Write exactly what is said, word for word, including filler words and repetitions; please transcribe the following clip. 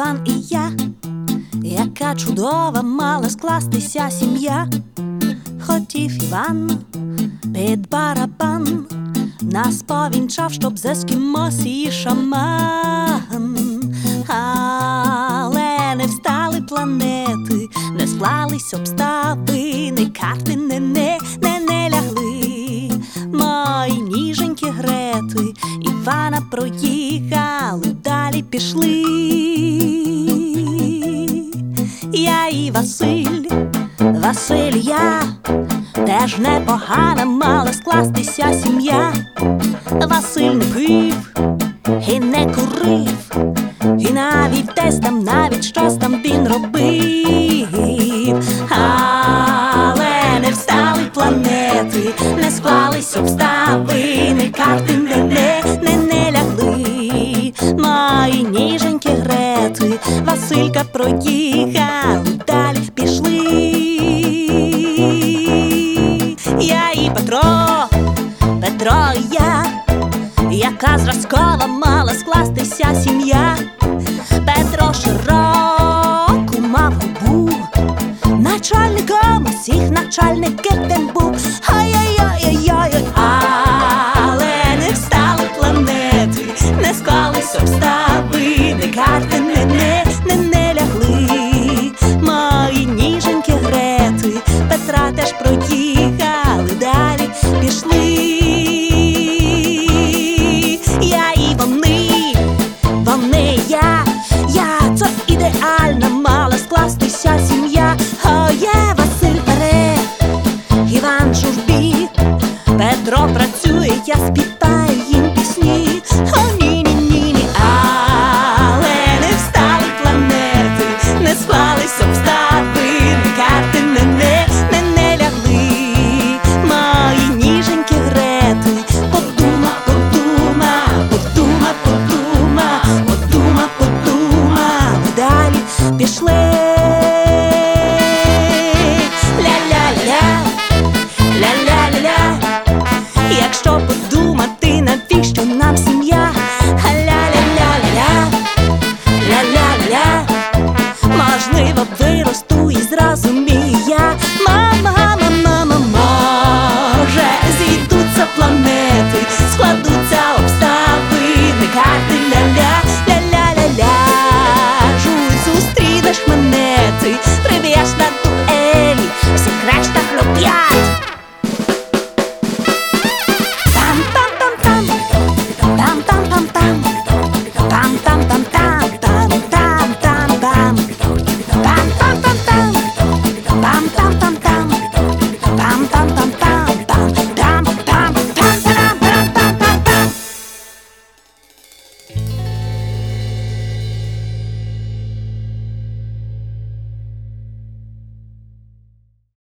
Іван і я, яка чудова мала скластися сім'я. Хотів Іван під барабан, нас повінчав, щоб з ескімос і шаман. Але не встали планети, не склались обставини, карти не не, не, не лягли. Мої ніженькі Грети Івана проїхали, далі пішли. Я і Василь, Василь я, теж непогана мала скластися сім'я. Василь не пив і не курив, і навіть десь там, навіть щось там він робив. Але не встали планети, не склались обставини, карти не, не, не, не лягли. Мої ніженькі Грети Василька проїхали, далі пішли. Я і Петро, Петро і я, яка зразкова мала скластися сім'я. Петро широку мав губу, начальником усіх начальників він був. А